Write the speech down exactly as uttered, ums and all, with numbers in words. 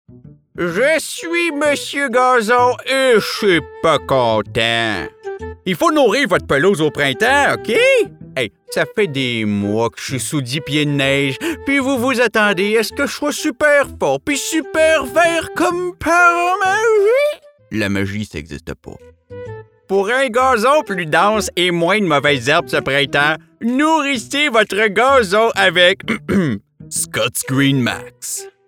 Je suis Monsieur Gazon et je suis pas content. Il faut nourrir votre pelouse au printemps, OK? Hey, ça fait des mois que je suis sous dix pieds de neige, puis vous vous attendez à ce que je sois super fort puis super vert comme par magie? La magie, ça n'existe pas. Pour un gazon plus dense et moins de mauvaises herbes ce printemps, nourrissez votre gazon avec Scott's Green Max.